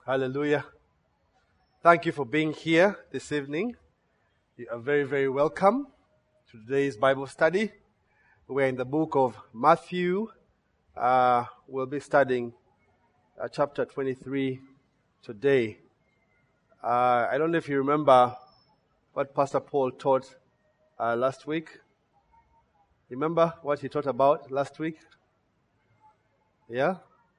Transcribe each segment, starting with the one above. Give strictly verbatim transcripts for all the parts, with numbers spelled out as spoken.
Hallelujah. Thank you for being here this evening. You are very, very welcome to today's Bible study. We're in the book of Matthew. Uh, we'll be studying uh, chapter twenty-three today. Uh, I don't know if you remember what Pastor Paul taught uh, last week. Remember what he taught about last week? Yeah?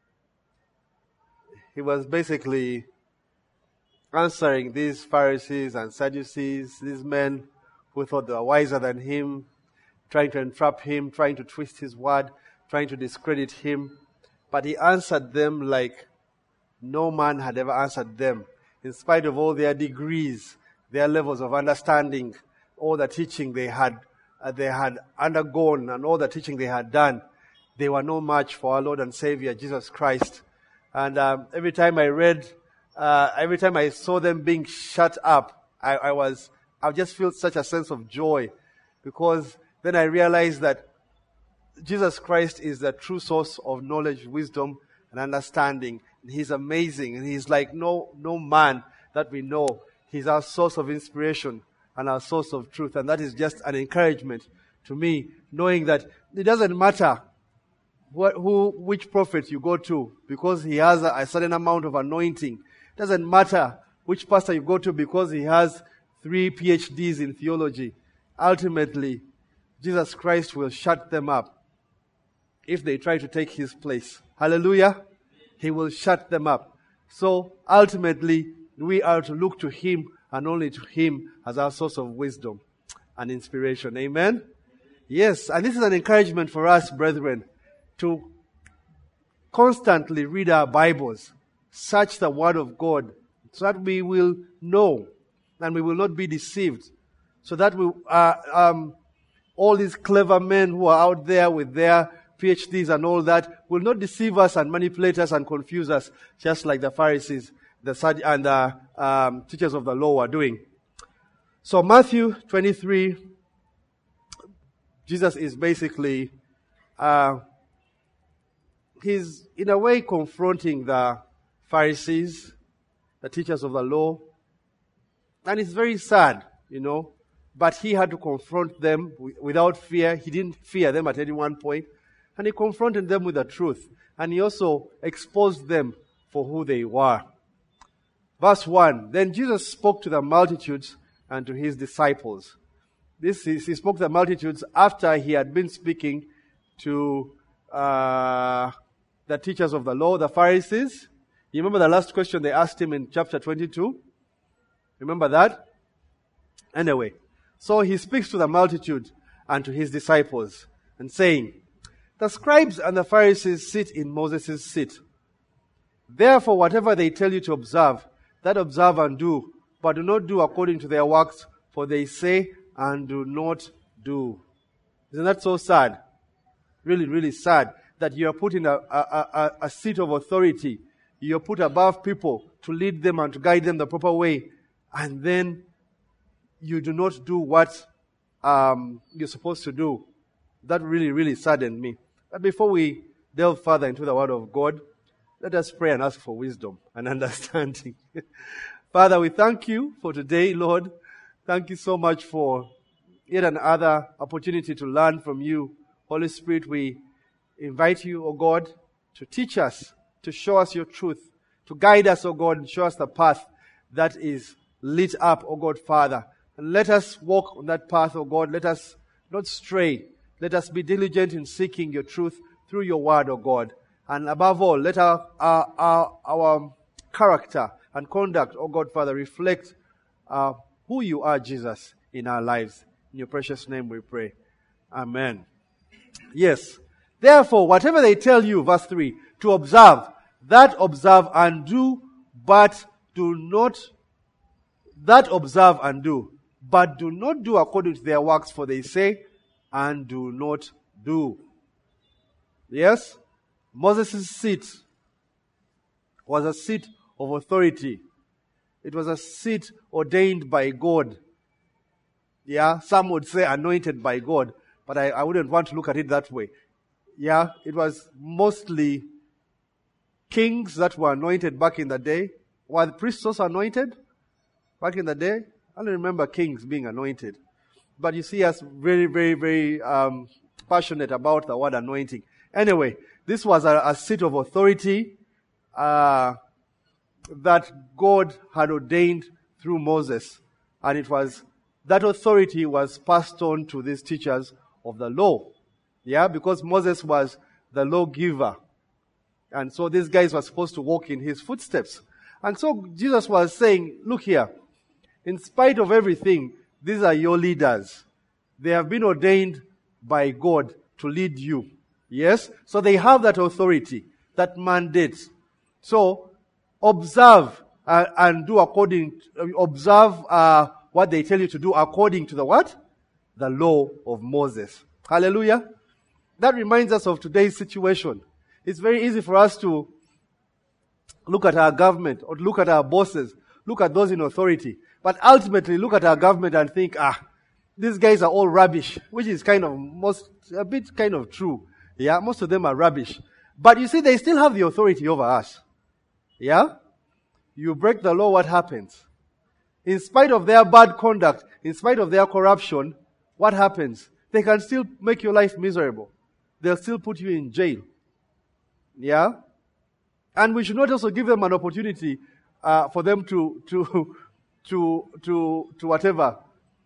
He was basically answering these Pharisees and Sadducees, these men who thought they were wiser than him, trying to entrap him, trying to twist his word, trying to discredit him. But he answered them like no man had ever answered them. In spite of all their degrees, their levels of understanding, all the teaching they had uh, they had undergone and all the teaching they had done, they were no match for our Lord and Savior, Jesus Christ. And um, every time I read, uh, every time I saw them being shut up, I, I was, I just felt such a sense of joy, because then I realized that Jesus Christ is the true source of knowledge, wisdom, and understanding. And He's amazing, and He's like no no man that we know. He's our source of inspiration and our source of truth, and that is just an encouragement to me, knowing that it doesn't matter What, who, which prophet you go to, because he has a, a certain amount of anointing. Doesn't matter which pastor you go to, because he has three P H Ds in theology. Ultimately, Jesus Christ will shut them up if they try to take his place. Hallelujah. He will shut them up. So ultimately, we are to look to him and only to him as our source of wisdom and inspiration. Amen. Yes, and this is an encouragement for us, brethren, to constantly read our Bibles, search the Word of God, so that we will know and we will not be deceived. So that we, uh, um, all these clever men who are out there with their P H Ds and all that will not deceive us and manipulate us and confuse us, just like the Pharisees the Sad- and the um, teachers of the law are doing. So Matthew twenty-three, Jesus is basically uh, He's, in a way, confronting the Pharisees, the teachers of the law. And it's very sad, you know. But he had to confront them w- without fear. He didn't fear them at any one point. And he confronted them with the truth. And he also exposed them for who they were. Verse one, then Jesus spoke to the multitudes and to his disciples. This is, he spoke to the multitudes after he had been speaking to uh, the teachers of the law, the Pharisees. You remember the last question they asked him in chapter twenty-two? Remember that? Anyway, so he speaks to the multitude and to his disciples and saying, the scribes and the Pharisees sit in Moses' seat. Therefore, whatever they tell you to observe, that observe and do, but do not do according to their works, for they say and do not do. Isn't that so sad? Really, really sad. That you are put in a, a, a, a seat of authority. You are put above people to lead them and to guide them the proper way. And then you do not do what um, you're supposed to do. That really, really saddened me. But before we delve further into the Word of God, let us pray and ask for wisdom and understanding. Father, we thank you for today, Lord. Thank you so much for yet another opportunity to learn from you. Holy Spirit, we invite you, O God, to teach us, to show us your truth, to guide us, O God, and show us the path that is lit up, O God, Father. And let us walk on that path, O God. Let us not stray. Let us be diligent in seeking your truth through your word, O God. And above all, let our, our, our, our character and conduct, O God, Father, reflect uh, who you are, Jesus, in our lives. In your precious name we pray. Amen. Yes. Therefore, whatever they tell you, verse three, to observe, that observe and do, but do not, that observe and do, but do not do according to their works, for they say and do not do. Yes? Moses' seat was a seat of authority. It was a seat ordained by God. Yeah, some would say anointed by God, but I, I wouldn't want to look at it that way. Yeah, it was mostly kings that were anointed back in the day. Were the priests also anointed back in the day? I don't remember kings being anointed. But you see us very, very, very um, passionate about the word anointing. Anyway, this was a, a seat of authority uh, that God had ordained through Moses. And it was, that authority was passed on to these teachers of the law. Yeah, because Moses was the lawgiver. And so these guys were supposed to walk in his footsteps. And so Jesus was saying, look here, in spite of everything, these are your leaders. They have been ordained by God to lead you. Yes? So they have that authority, that mandate. So observe uh, and do according, uh, observe uh, what they tell you to do according to the what? The law of Moses. Hallelujah. That reminds us of today's situation. It's very easy for us to look at our government or look at our bosses, look at those in authority, but ultimately look at our government and think, ah, these guys are all rubbish, which is kind of most, a bit kind of true. Yeah, most of them are rubbish. But you see, they still have the authority over us. Yeah? You break the law, what happens? In spite of their bad conduct, in spite of their corruption, what happens? They can still make your life miserable. They'll still put you in jail. Yeah? And we should not also give them an opportunity uh, for them to, to, to, to, to whatever,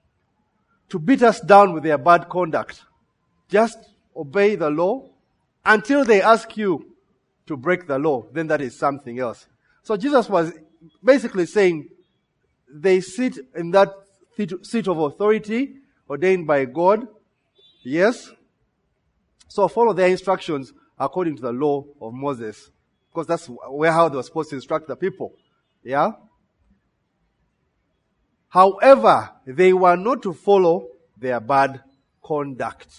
to beat us down with their bad conduct. Just obey the law until they ask you to break the law. Then that is something else. So Jesus was basically saying they sit in that seat of authority ordained by God. Yes. So follow their instructions according to the law of Moses. Because that's where how they were supposed to instruct the people. Yeah. However, they were not to follow their bad conduct.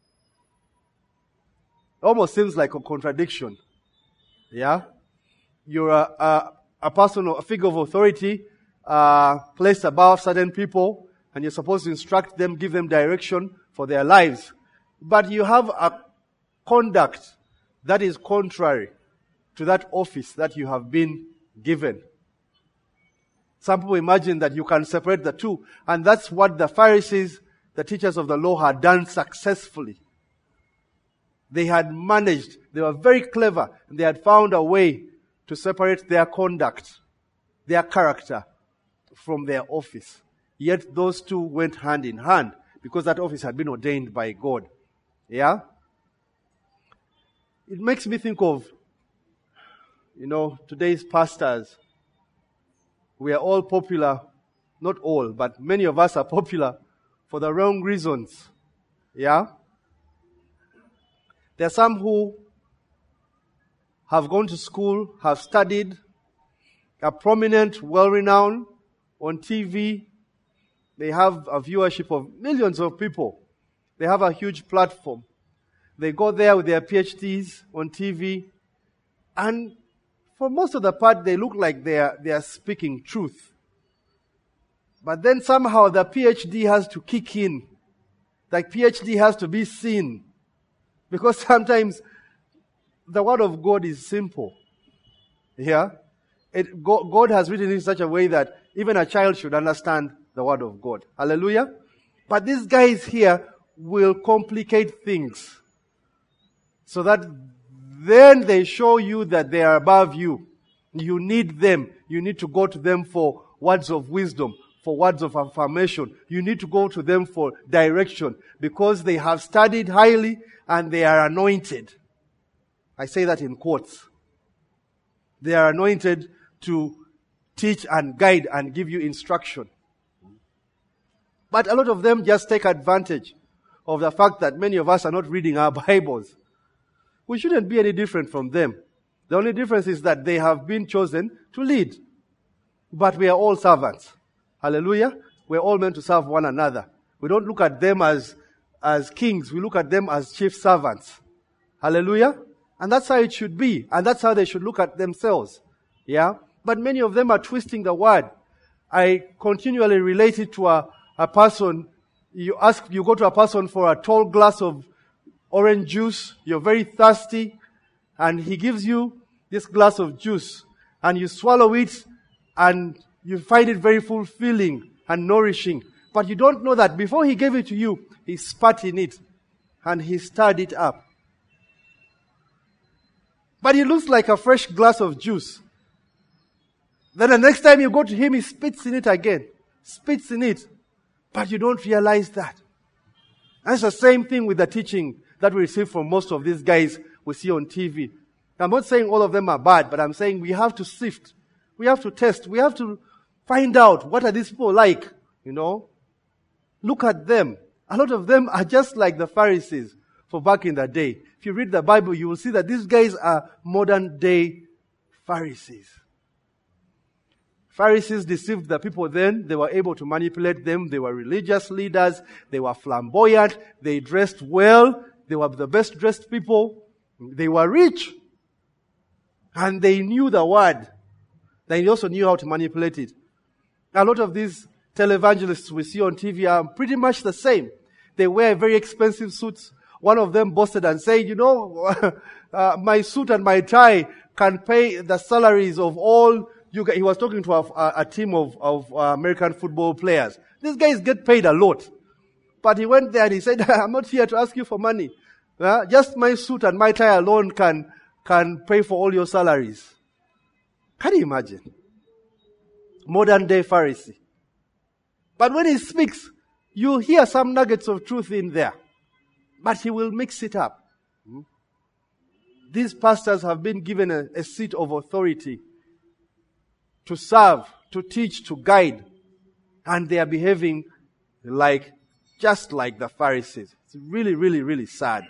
It almost seems like a contradiction. Yeah? You're a, a, a person, or a figure of authority, uh, placed above certain people, and you're supposed to instruct them, give them direction for their lives. But you have a conduct that is contrary to that office that you have been given. Some people imagine that you can separate the two, and that's what the Pharisees, the teachers of the law, had done successfully. They had managed, they were very clever, and they had found a way to separate their conduct, their character, from their office. Yet those two went hand in hand, because that office had been ordained by God. Yeah? It makes me think of, you know, today's pastors. We are all popular, not all, but many of us are popular for the wrong reasons. Yeah? There are some who have gone to school, have studied, are prominent, well-renowned, on T V. They have a viewership of millions of people. They have a huge platform. They go there with their P H Ds on T V. And for most of the part, they look like they are, they are speaking truth. But then somehow the P H D has to kick in. The P H D has to be seen. Because sometimes the word of God is simple. Yeah? It, God has written it in such a way that even a child should understand the word of God. Hallelujah? But these guys here will complicate things. So that then they show you that they are above you. You need them. You need to go to them for words of wisdom, for words of affirmation. You need to go to them for direction because they have studied highly and they are anointed. I say that in quotes. They are anointed to teach and guide and give you instruction. But a lot of them just take advantage of the fact that many of us are not reading our Bibles. We shouldn't be any different from them. The only difference is that they have been chosen to lead. But we are all servants. Hallelujah. We're all meant to serve one another. We don't look at them as, as kings. We look at them as chief servants. Hallelujah. And that's how it should be. And that's how they should look at themselves. Yeah. But many of them are twisting the word. I continually relate it to a, a person. You ask, you go to a person for a tall glass of orange juice. You're very thirsty. And he gives you this glass of juice. And you swallow it. and you find it very fulfilling and nourishing. But you don't know that before he gave it to you, he spat in it and he stirred it up. But it looks like a fresh glass of juice. Then the next time you go to him, he spits in it again. Spits in it. But you don't realize that. And it's the same thing with the teaching that we receive from most of these guys we see on T V. I'm not saying all of them are bad, but I'm saying we have to sift. We have to test. We have to find out what are these people like, you know. Look at them. A lot of them are just like the Pharisees for back in the day. If you read the Bible, you will see that these guys are modern day Pharisees. Pharisees deceived the people then. They were able to manipulate them. They were religious leaders. They were flamboyant. They dressed well. They were the best dressed people. They were rich. And they knew the word. They also knew how to manipulate it. A lot of these televangelists we see on T V are pretty much the same. They wear very expensive suits. One of them boasted and said, you know, uh, my suit and my tie can pay the salaries of all you guys. He was talking to a, a team of, of uh, American football players. These guys get paid a lot. But he went there and he said, I'm not here to ask you for money. Uh, just my suit and my tie alone can, can pay for all your salaries. Can you imagine? Modern day Pharisee. But when he speaks, you hear some nuggets of truth in there. But he will mix it up. Hmm? These pastors have been given a, a seat of authority to serve, to teach, to guide. And they are behaving like, just like the Pharisees. It's really, really, really sad.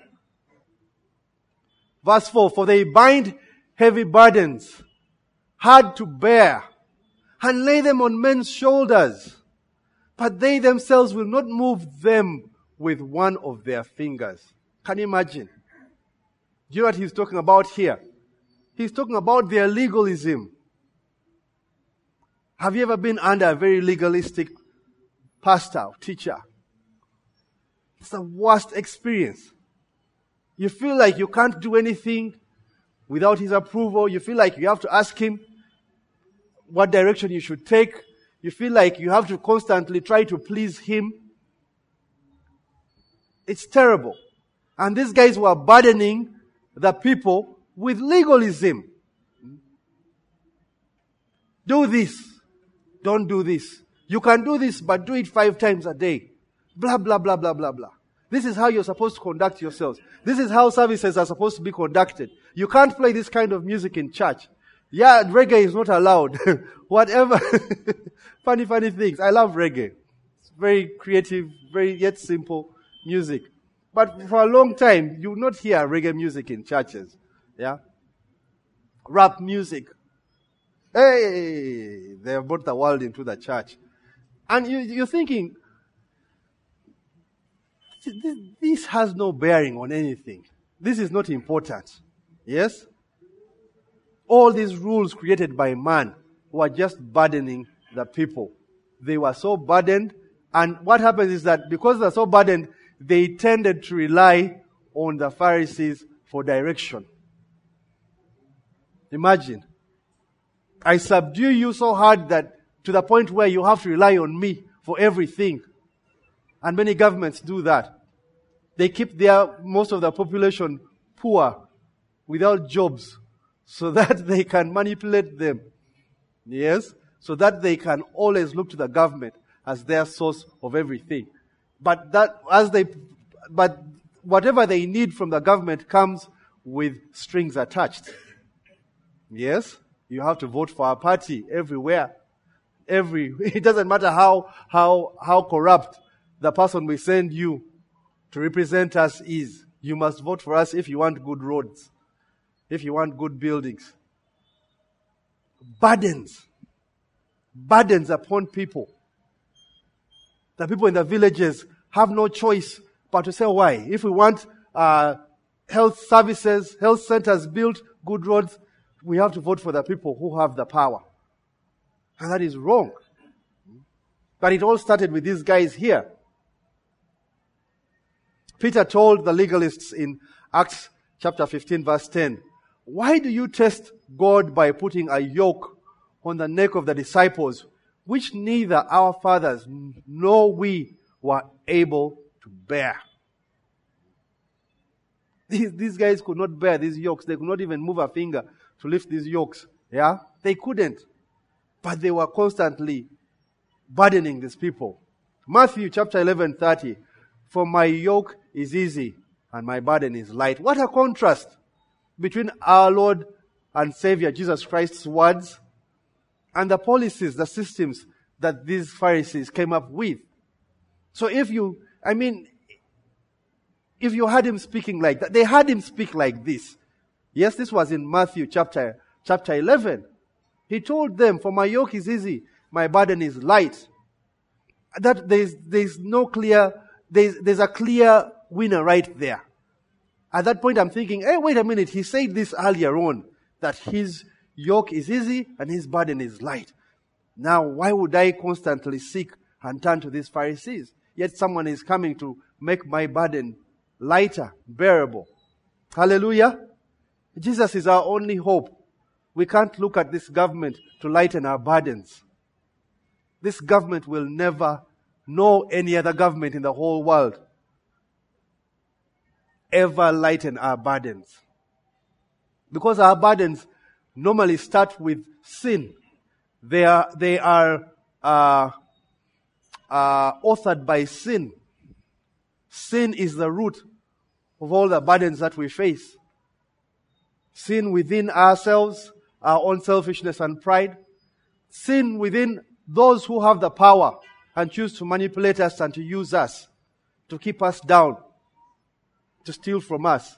Verse four, for they bind heavy burdens, hard to bear, and lay them on men's shoulders, but they themselves will not move them with one of their fingers. Can you imagine? Do you know what he's talking about here? He's talking about their legalism. Have you ever been under a very legalistic pastor or teacher? It's the worst experience. You feel like you can't do anything without his approval. You feel like you have to ask him what direction you should take. You feel like you have to constantly try to please him. It's terrible. And these guys were burdening the people with legalism. Do this. Don't do this. You can do this, but do it five times a day. Blah, blah, blah, blah, blah, blah. This is how you're supposed to conduct yourselves. This is how services are supposed to be conducted. You can't play this kind of music in church. Yeah, reggae is not allowed. Whatever. funny, funny things. I love reggae. It's very creative, very yet simple music. But for a long time, you will not hear reggae music in churches. Yeah? Rap music. Hey! They have brought the world into the church. And you, you're thinking, this, this has no bearing on anything. This is not important. Yes? All these rules created by man were just burdening the people. They were so burdened, and what happens is that because they're so burdened, they tended to rely on the Pharisees for direction. Imagine. I subdue you so hard that to the point where you have to rely on me for everything. And many governments do that. They keep their, most of the population poor, without jobs, so that they can manipulate them. Yes? So that they can always look to the government as their source of everything. But that, as they, but whatever they need from the government comes with strings attached. Yes? You have to vote for a party everywhere. Every, it doesn't matter how, how, how corrupt the person we send you to represent us is. You must vote for us if you want good roads. If you want good buildings. Burdens. Burdens upon people. The people in the villages have no choice but to say, why? If we want uh, health services, health centers built, good roads, we have to vote for the people who have the power. And that is wrong. But it all started with these guys here. Peter told the legalists in Acts chapter fifteen verse ten, why do you test God by putting a yoke on the neck of the disciples, which neither our fathers nor we were able to bear. These, these guys could not bear these yokes. They could not even move a finger to lift these yokes. Yeah? They couldn't. But they were constantly burdening these people. Matthew chapter eleven thirty. For my yoke is easy and my burden is light. What a contrast between our Lord and Savior Jesus Christ's words and the policies, the systems that these Pharisees came up with. So if you, I mean, if you had him speaking like that, they had him speak like this. Yes, this was in Matthew chapter, chapter eleven. He told them, for my yoke is easy, my burden is light. That there's, there's no clear, there's, there's a clear winner right there. At that point I'm thinking, hey, wait a minute, he said this earlier on, that his yoke is easy and his burden is light. Now, why would I constantly seek and turn to these Pharisees? Yet someone is coming to make my burden lighter, bearable. Hallelujah. Jesus is our only hope. We can't look at this government to lighten our burdens. This government will never know any other government in the whole world ever lighten our burdens. Because our burdens normally start with sin. They are, they are uh, uh, authored by sin. Sin is the root of all the burdens that we face. Sin within ourselves, our own selfishness and pride. Sin within those who have the power and choose to manipulate us and to use us, to keep us down, to steal from us.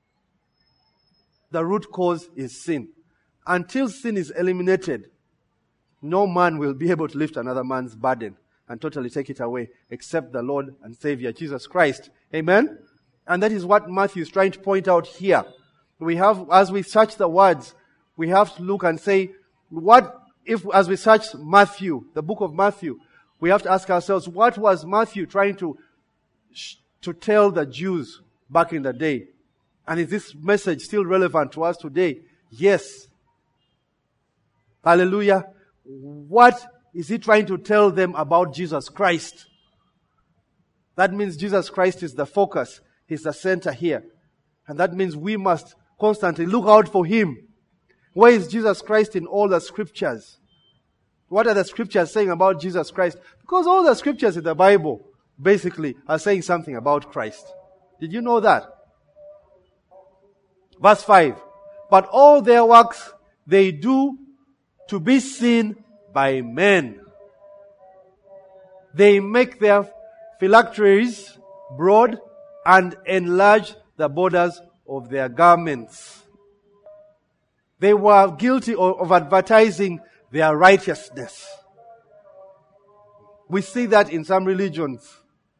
The root cause is sin. Until sin is eliminated, no man will be able to lift another man's burden and totally take it away, except the Lord and Savior, Jesus Christ. Amen? And that is what Matthew is trying to point out here. We have, as we search the words, we have to look and say, what if, as we search Matthew, the book of Matthew, we have to ask ourselves, what was Matthew trying to, to tell the Jews back in the day? And is this message still relevant to us today? Yes. Hallelujah. What is he trying to tell them about Jesus Christ? That means Jesus Christ is the focus. He's the center here. And that means we must constantly look out for him. Where is Jesus Christ in all the scriptures? What are the scriptures saying about Jesus Christ? Because all the scriptures in the Bible basically are saying something about Christ. Did you know that? Verse five. But all their works they do to be seen by men. They make their phylacteries broad and enlarge the borders of their garments. They were guilty of, of advertising their righteousness. We see that in some religions.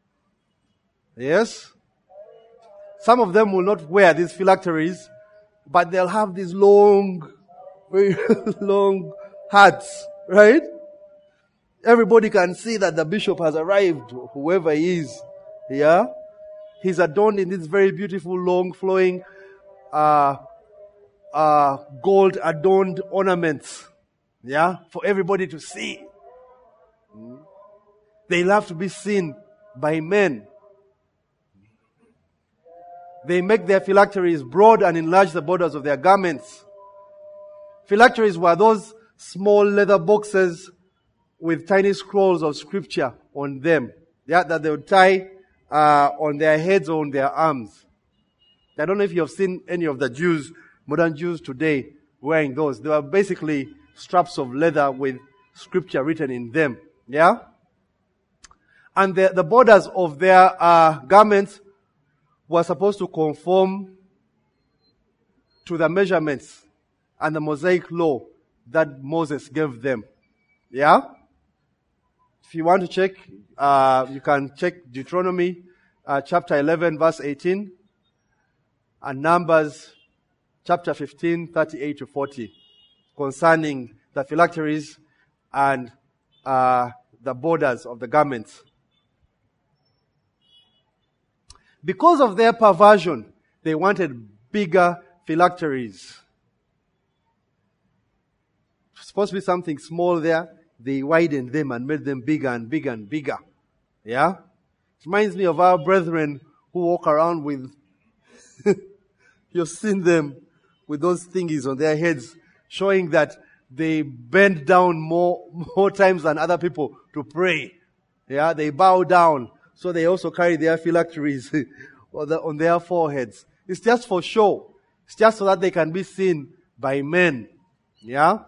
Yes? Some of them will not wear these phylacteries, but they'll have these long, very long hats, right? Everybody can see that the bishop has arrived, whoever he is. Yeah? He's adorned in these very beautiful, long, flowing, uh, uh, gold adorned ornaments. Yeah? For everybody to see. Mm. They love to be seen by men. They make their phylacteries broad and enlarge the borders of their garments. Phylacteries were those small leather boxes with tiny scrolls of scripture on them. Yeah, that they would tie uh, on their heads or on their arms. I don't know if you have seen any of the Jews, modern Jews today, wearing those. They were basically straps of leather with scripture written in them. Yeah? And the, the borders of their uh, garments were supposed to conform to the measurements and the Mosaic law that Moses gave them. Yeah? If you want to check, uh, you can check Deuteronomy uh, chapter eleven, verse eighteen, and Numbers chapter fifteen, thirty-eight to forty, concerning the phylacteries and uh, the borders of the garments. Because of their perversion, they wanted bigger phylacteries. supposed to be something small there. They widened them and made them bigger and bigger and bigger. Yeah? It reminds me of our brethren who walk around with, you've seen them with those thingies on their heads, showing that they bend down more, more times than other people to pray. Yeah? They bow down. So they also carry their phylacteries on their foreheads. It's just for show. It's just so that they can be seen by men. Yeah?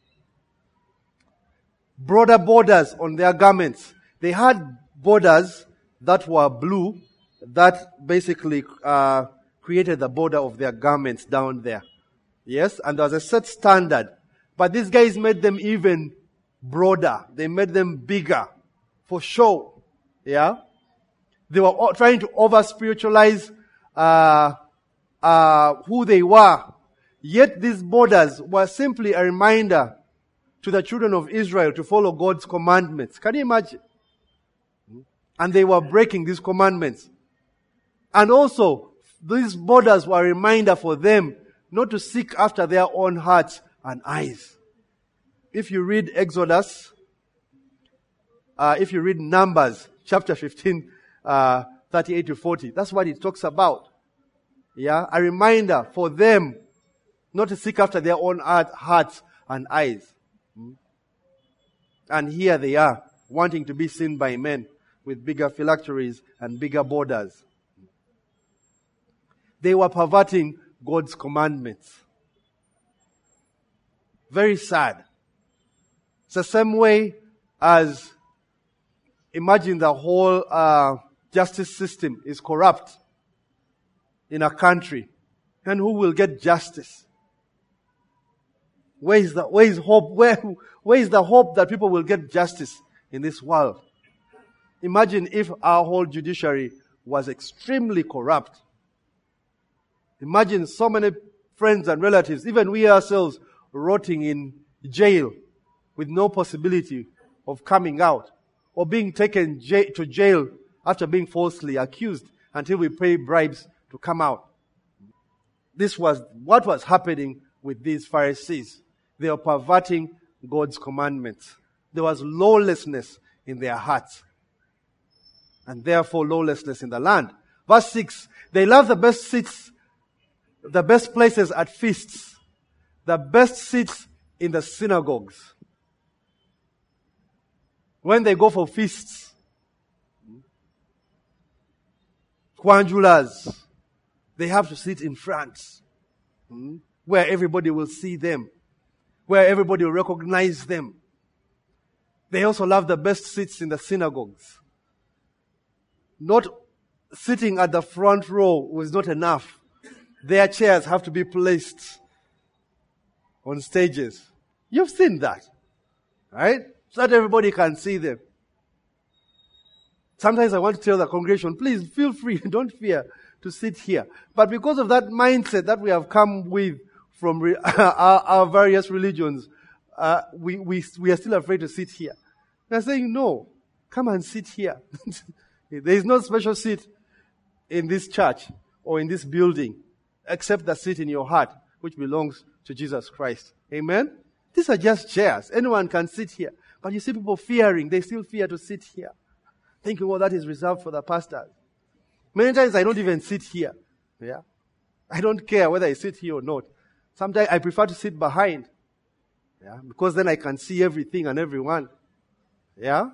Broader borders on their garments. They had borders that were blue that basically uh, created the border of their garments down there. Yes? And there was a set standard. But these guys made them even broader. They made them bigger for show. Yeah? They were all trying to over-spiritualize uh, uh, who they were. Yet these borders were simply a reminder to the children of Israel to follow God's commandments. Can you imagine? And they were breaking these commandments. And also, these borders were a reminder for them not to seek after their own hearts and eyes. If you read Exodus, uh, if you read Numbers, chapter fifteen, uh, thirty-eight to forty, that's what it talks about. Yeah, a reminder for them not to seek after their own heart, hearts and eyes. And here they are, wanting to be seen by men with bigger phylacteries and bigger borders. They were perverting God's commandments. Very sad. It's the same way as, imagine the whole uh, justice system is corrupt in a country. And who will get justice? Where is the, where is hope? Where, where is the hope that people will get justice in this world? Imagine if our whole judiciary was extremely corrupt. Imagine so many friends and relatives, even we ourselves, rotting in jail with no possibility of coming out, or being taken j- to jail after being falsely accused until we pay bribes to come out. This was what was happening with these Pharisees. They were perverting God's commandments. There was lawlessness in their hearts, and therefore lawlessness in the land. Verse six, they love the best seats, the best places at feasts, the best seats in the synagogues. When they go for feasts, kwanjulas, they have to sit in front, hmm, where everybody will see them, where everybody will recognize them. They also love the best seats in the synagogues. Not sitting at the front row was not enough. Their chairs have to be placed on stages. You've seen that, right? So that everybody can see them. Sometimes I want to tell the congregation, please feel free, don't fear to sit here. But because of that mindset that we have come with from re- our, our various religions, uh, we, we, we are still afraid to sit here. They're saying, no, come and sit here. There is no special seat in this church or in this building except the seat in your heart, which belongs to Jesus Christ. Amen? These are just chairs. Anyone can sit here. But you see people fearing. They still fear to sit here, thinking, well, that is reserved for the pastors. Many times I don't even sit here. Yeah, I don't care whether I sit here or not. Sometimes I prefer to sit behind. Yeah, because then I can see everything and everyone. Yeah.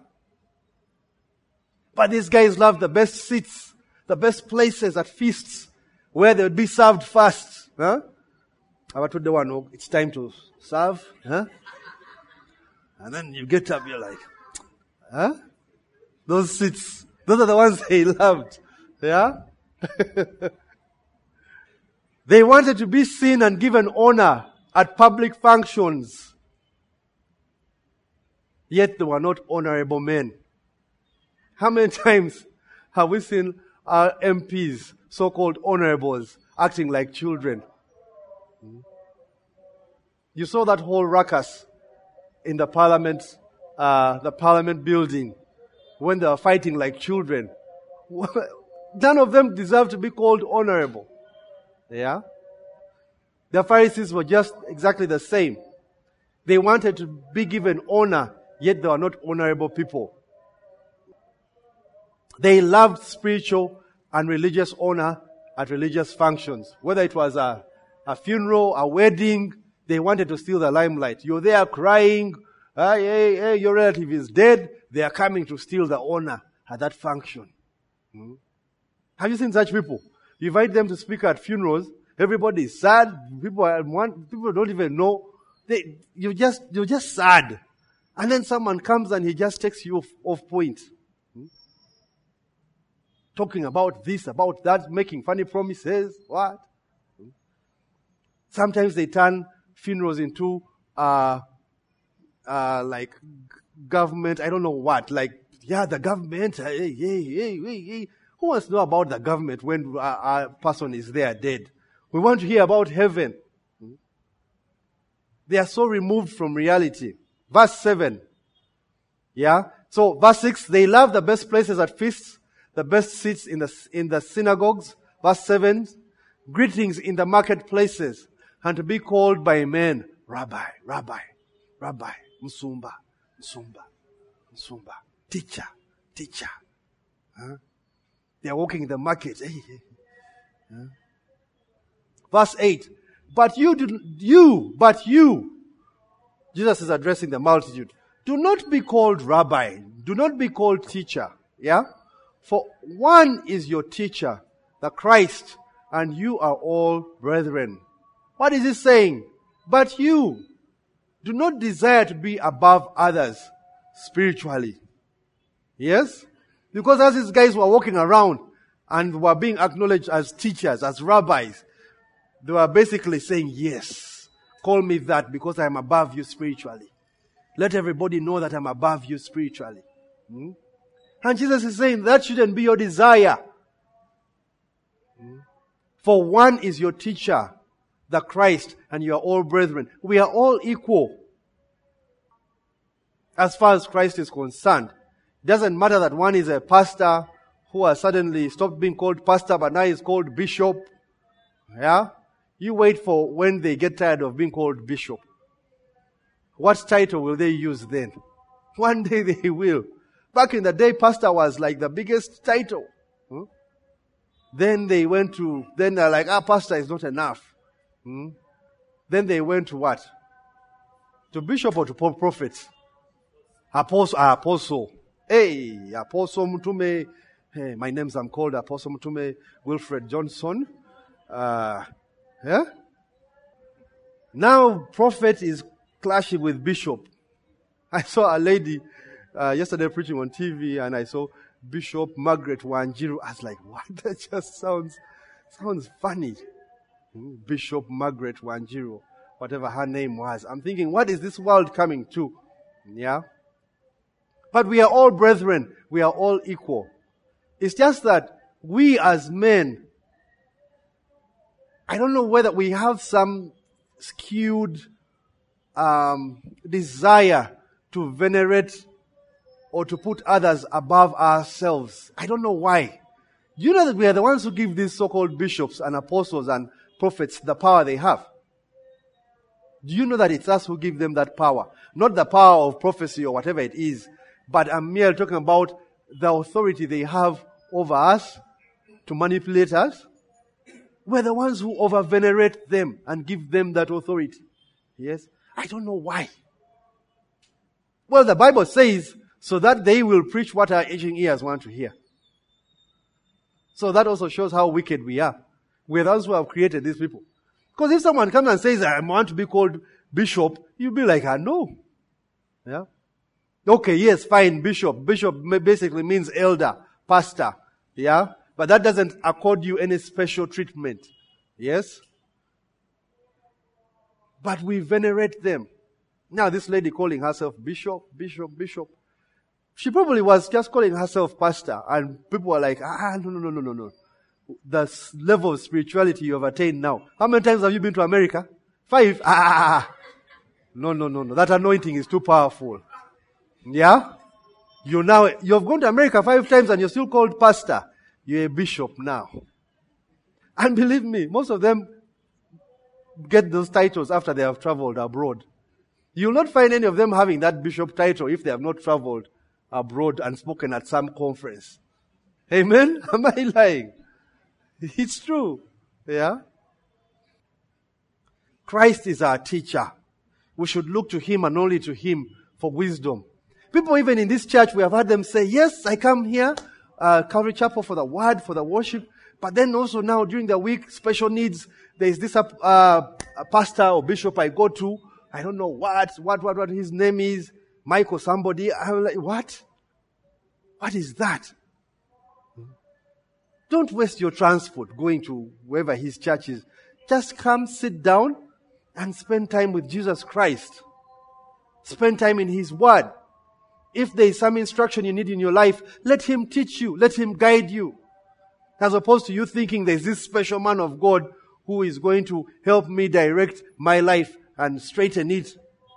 But these guys love the best seats, the best places at feasts, where they would be served first. Huh? I told the one, oh, it's time to serve. Huh? And then you get up, you're like, huh? Those seats, those are the ones they loved. Yeah? They wanted to be seen and given honor at public functions. Yet they were not honorable men. How many times have we seen our M Ps, so-called honorables, acting like children? You saw that whole ruckus in the parliament, uh, the parliament building, when they were fighting like children. None of them deserve to be called honorable. Yeah? The Pharisees were just exactly the same. They wanted to be given honor, yet they were not honorable people. They loved spiritual and religious honor at religious functions. Whether it was a, a funeral, a wedding, they wanted to steal the limelight. You're there crying, hey, hey, hey, your relative is dead. They are coming to steal the honor at that function. Hmm? Have you seen such people? You invite them to speak at funerals. Everybody is sad. People are one, people don't even know. They, you just, you're just sad. And then someone comes and he just takes you off, off point. Hmm? Talking about this, about that, making funny promises. What? Hmm? Sometimes they turn funerals into, uh, uh, like government, I don't know what, like, yeah, the government, hey, hey, hey, hey, hey. Who wants to know about the government when a, a person is there dead? We want to hear about heaven. They are so removed from reality. Verse seven. Yeah. So verse six, they love the best places at feasts, the best seats in the, in the synagogues. Verse seven, greetings in the marketplaces, and to be called by men, Rabbi, Rabbi, Rabbi, Msumba, Msumba, Msumba, teacher, teacher. Huh? They are walking in the market. Hey, hey. Huh? Verse eight. But you, do, you, but you, Jesus is addressing the multitude. Do not be called rabbi. Do not be called teacher. Yeah? For one is your teacher, the Christ, and you are all brethren. What is he saying? But you do not desire to be above others spiritually. Yes? Because as these guys were walking around and were being acknowledged as teachers, as rabbis, they were basically saying, yes, call me that because I am above you spiritually. Let everybody know that I'm above you spiritually. Hmm? And Jesus is saying that shouldn't be your desire. Hmm? For one is your teacher, the Christ, and you are all brethren. We are all equal as far as Christ is concerned. It doesn't matter that one is a pastor who has suddenly stopped being called pastor, but now is called bishop. Yeah? You wait for when they get tired of being called bishop. What title will they use then? One day they will. Back in the day, pastor was like the biggest title. Hmm? Then they went to, then they're like, ah, pastor is not enough. Hmm? Then they went to what? To bishop or to prophet? Apostle. Ah, apostle. Hey, Apostle Mutume. Hey, my name's, I'm called Apostle Mutume Wilfred Johnson. Uh, yeah? Now, prophet is clashing with bishop. I saw a lady uh, yesterday preaching on T V, and I saw Bishop Margaret Wanjiru. I was like, what? That just sounds sounds funny. Hmm? Bishop Margaret Wanjiru, whatever her name was. I'm thinking, what is this world coming to? Yeah? But we are all brethren. We are all equal. It's just that we as men, I don't know whether we have some skewed um, desire to venerate or to put others above ourselves. I don't know why. Do you know that we are the ones who give these so-called bishops and apostles and prophets the power they have? Do you know that it's us who give them that power? Not the power of prophecy or whatever it is, but I'm merely talking about the authority they have over us to manipulate us. We're the ones who over-venerate them and give them that authority. Yes? I don't know why. Well, the Bible says, so that they will preach what our itching ears want to hear. So that also shows how wicked we are. We're those who have created these people. Because if someone comes and says, I want to be called bishop, you'll be like, ah, no. Yeah? Okay, yes, fine, bishop. Bishop basically means elder, pastor. Yeah? But that doesn't accord you any special treatment. Yes? But we venerate them. Now this lady calling herself bishop, bishop, bishop. She probably was just calling herself pastor. And people were like, ah, no, no, no, no, no, no. The level of spirituality you have attained now. How many times have you been to America? Five. Ah, no, no, no, no. That anointing is too powerful. Yeah? You now, you've gone to America five times and you're still called pastor. You're a bishop now. And believe me, most of them get those titles after they have traveled abroad. You'll not find any of them having that bishop title if they have not traveled abroad and spoken at some conference. Amen? Am I lying? It's true. Yeah? Christ is our teacher. We should look to Him and only to Him for wisdom. People even in this church, we have heard them say, yes, I come here, uh, Calvary Chapel for the word, for the worship. But then also now during the week, special needs, there is this uh, a pastor or bishop I go to. I don't know what, what, what, what his name is. Michael somebody. I'm like, what? What is that? Don't waste your transport going to wherever his church is. Just come, sit down, and spend time with Jesus Christ. Spend time in His Word. If there is some instruction you need in your life, let Him teach you. Let Him guide you. As opposed to you thinking there's this special man of God who is going to help me direct my life and straighten it.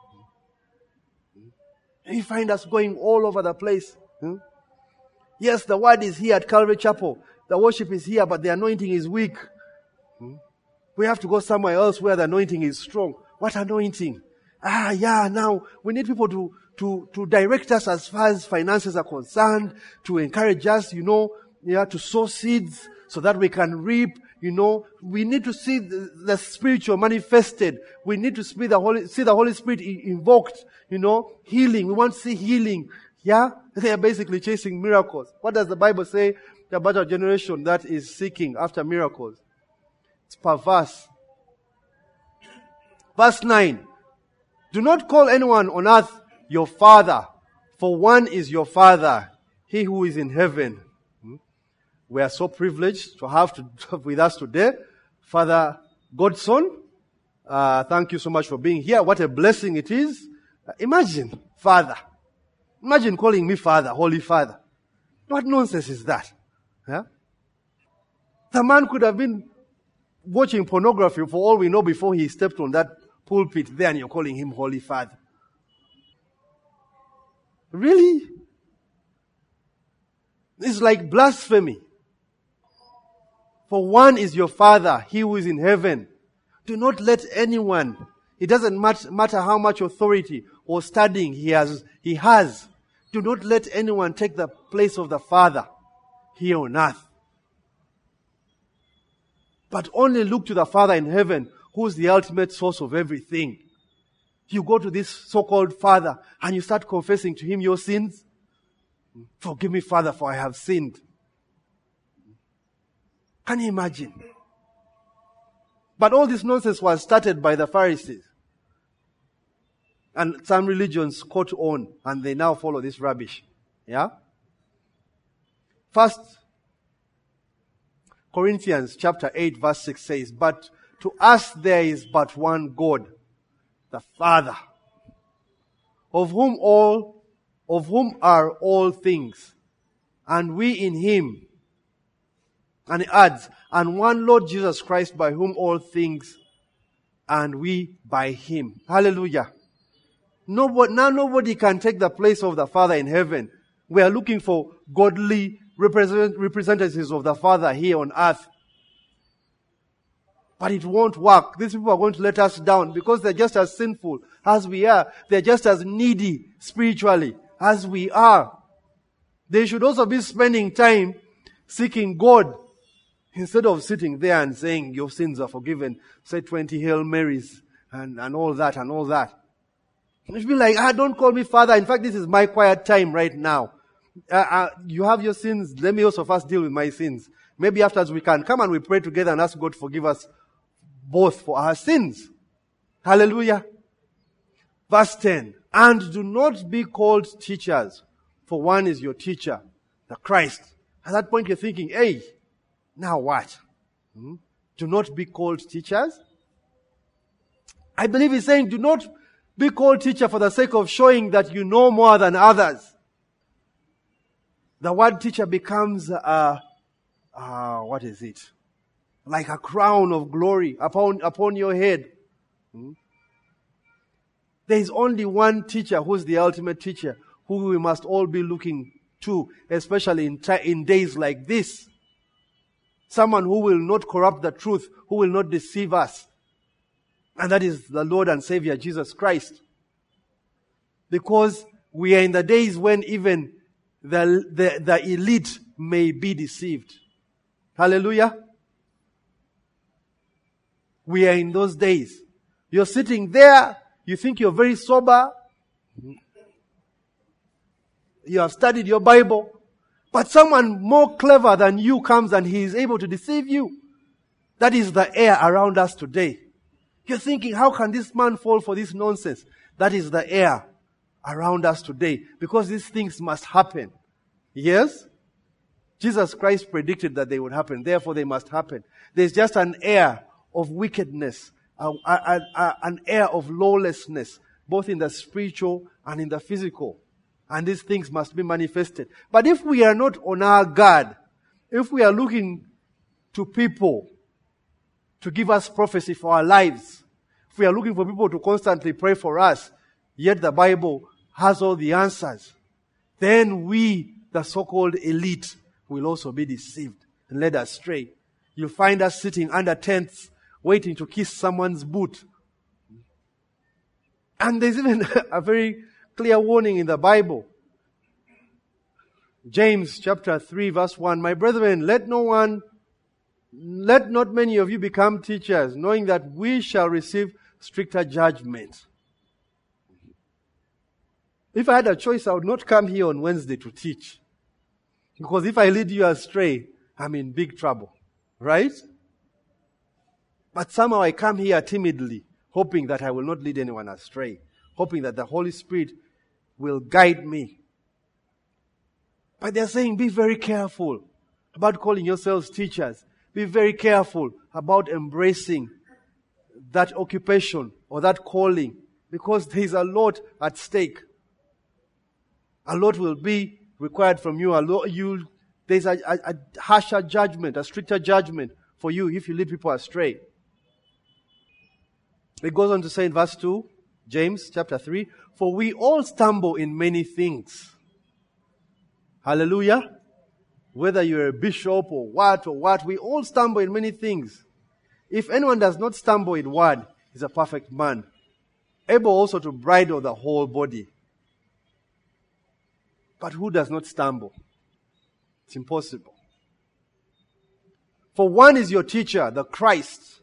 You find us going all over the place. Hmm? Yes, the word is here at Calvary Chapel. The worship is here, but the anointing is weak. Hmm? We have to go somewhere else where the anointing is strong. What anointing? Ah, yeah, now we need people to, to, to direct us as far as finances are concerned, to encourage us, you know, yeah, to sow seeds so that we can reap. You know, we need to see the, the spiritual manifested. We need to see the Holy, see the Holy Spirit invoked. You know, healing. We want to see healing. Yeah, they are basically chasing miracles. What does the Bible say about a generation that is seeking after miracles? It's perverse. Verse nine. Do not call anyone on earth your father, for one is your Father, He who is in heaven. We are so privileged to have to have with us today Father Godson. Uh, thank you so much for being here. What a blessing it is. Uh, imagine, Father. Imagine calling me Father, Holy Father. What nonsense is that? Yeah? The man could have been watching pornography for all we know before he stepped on that pulpit there and you're calling him Holy Father. Really? It's like blasphemy. For one is your Father, He who is in heaven. Do not let anyone, it doesn't matter how much authority or studying he has, he has. Do not let anyone take the place of the Father here on earth. But only look to the Father in heaven, who is the ultimate source of everything. You go to this so-called Father and you start confessing to Him your sins. Forgive me, Father, for I have sinned. Can you imagine? But all this nonsense was started by the Pharisees. And some religions caught on and they now follow this rubbish. Yeah? First Corinthians chapter eight verse six says, but to us there is but one God, the Father, of whom all, of whom are all things, and we in Him. And it adds, and one Lord Jesus Christ, by whom all things, and we by Him. Hallelujah. Nobody, now nobody can take the place of the Father in heaven. We are looking for godly represent, representatives of the Father here on earth. But it won't work. These people are going to let us down because they're just as sinful as we are. They're just as needy spiritually as we are. They should also be spending time seeking God instead of sitting there and saying, your sins are forgiven. Say twenty Hail Marys and, and all that and all that. It should be like, ah, don't call me Father. In fact, this is my quiet time right now. Uh, uh, you have your sins. Let me also first deal with my sins. Maybe afterwards we can come and we pray together and ask God to forgive us both for our sins. Hallelujah. Verse ten. And do not be called teachers, for one is your teacher, the Christ. At that point you're thinking, hey, now what? Hmm? Do not be called teachers? I believe he's saying, do not be called teacher for the sake of showing that you know more than others. The word teacher becomes, uh, uh, what is it? Like a crown of glory upon, upon your head. Hmm? There is only one teacher who is the ultimate teacher, who we must all be looking to, especially in, t- in days like this. Someone who will not corrupt the truth, who will not deceive us. And that is the Lord and Savior, Jesus Christ. Because we are in the days when even the, the, the elite may be deceived. Hallelujah. We are in those days. You're sitting there, you think you're very sober. You have studied your Bible. But someone more clever than you comes and he is able to deceive you. That is the air around us today. You're thinking, how can this man fall for this nonsense? That is the air around us today. Because these things must happen. Yes? Jesus Christ predicted that they would happen. Therefore, they must happen. There's just an air of wickedness. A, a, a, an air of lawlessness. Both in the spiritual and in the physical. And these things must be manifested. But if we are not on our guard, if we are looking to people to give us prophecy for our lives, if we are looking for people to constantly pray for us, yet the Bible has all the answers, then we, the so-called elite, will also be deceived and led astray. You'll find us sitting under tents, waiting to kiss someone's boot. And there's even a very clear warning in the Bible. James chapter three verse one. My brethren, let no one, let not many of you become teachers, knowing that we shall receive stricter judgment. If I had a choice, I would not come here on Wednesday to teach. Because if I lead you astray, I'm in big trouble. Right? But somehow I come here timidly, hoping that I will not lead anyone astray. Hoping that the Holy Spirit will guide me. But they're saying, be very careful about calling yourselves teachers. Be very careful about embracing that occupation or that calling. Because there's a lot at stake. A lot will be required from you. A lot, you there's a, a, a harsher judgment, a stricter judgment for you if you lead people astray. It goes on to say in verse two, James chapter three, for we all stumble in many things. Hallelujah. Whether you're a bishop or what or what, we all stumble in many things. If anyone does not stumble in one, he's a perfect man, able also to bridle the whole body. But who does not stumble? It's impossible. For one is your teacher, the Christ.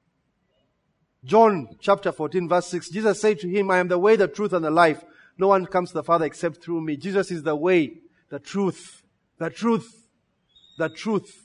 John chapter fourteen verse six, Jesus said to him, I am the way, the truth, and the life. No one comes to the Father except through me. Jesus is the way, the truth, the truth, the truth.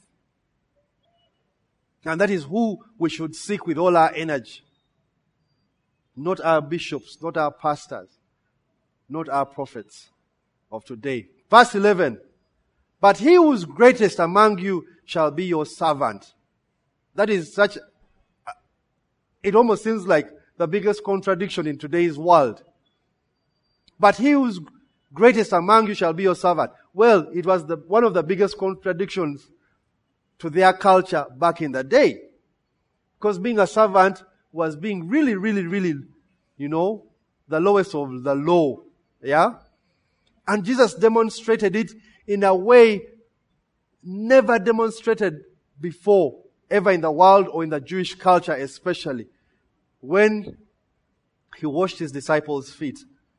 And that is who we should seek with all our energy. Not our bishops, not our pastors, not our prophets of today. Verse eleven, but he who is greatest among you shall be your servant. That is such, it almost seems like the biggest contradiction in today's world. But he who is greatest among you shall be your servant. Well, it was the, one of the biggest contradictions to their culture back in the day. Because being a servant was being really, really, really, you know, the lowest of the low. Yeah? And Jesus demonstrated it in a way never demonstrated before, ever in the world or in the Jewish culture especially. When he washed his disciples' feet.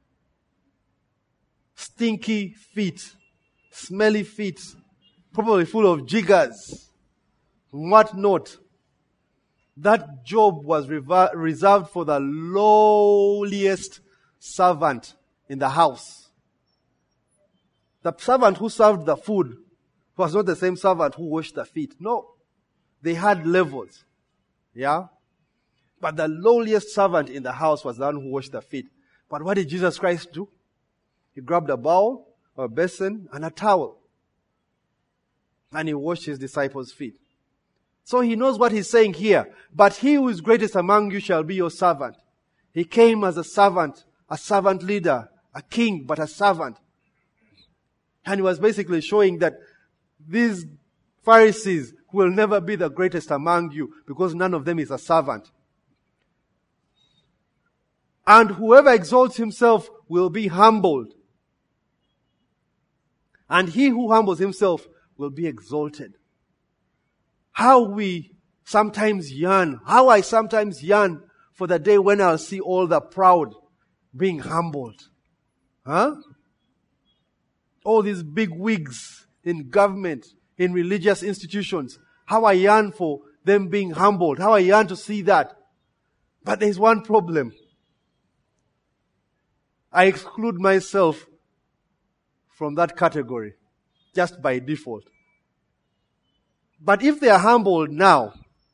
Stinky feet. Smelly feet. Probably full of jiggers. What not. That job was rever- reserved for the lowliest servant in the house. The servant who served the food was not the same servant who washed the feet. No. They had levels. Yeah? But the lowliest servant in the house was the one who washed the feet. But what did Jesus Christ do? He grabbed a bowl, a basin, and a towel. And he washed his disciples' feet. So he knows what he's saying here. But he who is greatest among you shall be your servant. He came as a servant, a servant leader, a king, but a servant. And he was basically showing that these Pharisees will never be the greatest among you because none of them is a servant. And whoever exalts himself will be humbled. And he who humbles himself will be exalted. How we sometimes yearn, how I sometimes yearn for the day when I'll see all the proud being humbled. Huh? All these big wigs in government, in religious institutions. How I yearn for them being humbled. How I yearn to see that. But there's one problem. I exclude myself from that category just by default. But if they are humbled now,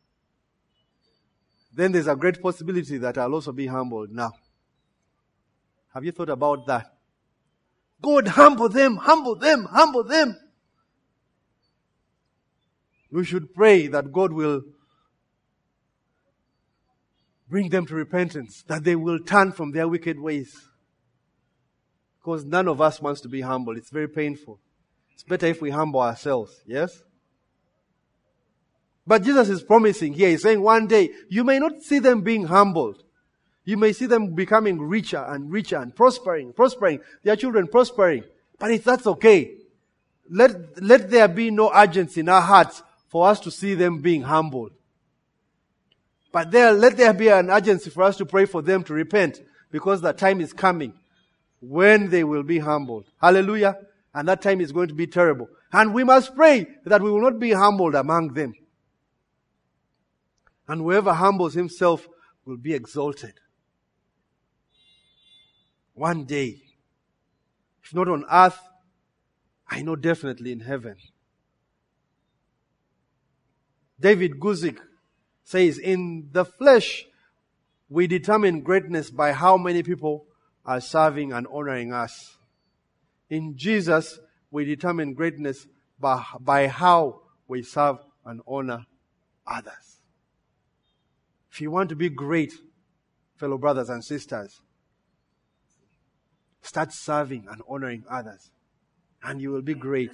then there's a great possibility that I'll also be humbled now. Have you thought about that? God, humble them, humble them, humble them. We should pray that God will bring them to repentance, that they will turn from their wicked ways. Because none of us wants to be humble. It's very painful. It's better if we humble ourselves, yes? But Jesus is promising here, He's saying one day, you may not see them being humbled. You may see them becoming richer and richer and prospering, prospering, their children prospering. But if that's okay, let, let there be no urgency in our hearts for us to see them being humbled. But there, let there be an urgency for us to pray for them to repent, because the time is coming when they will be humbled. Hallelujah. And that time is going to be terrible. And we must pray that we will not be humbled among them. And whoever humbles himself will be exalted. One day, if not on earth, I know definitely in heaven. David Guzik says, in the flesh, we determine greatness by how many people are serving and honoring us. In Jesus, we determine greatness by, by how we serve and honor others. If you want to be great, fellow brothers and sisters, start serving and honoring others, and you will be great.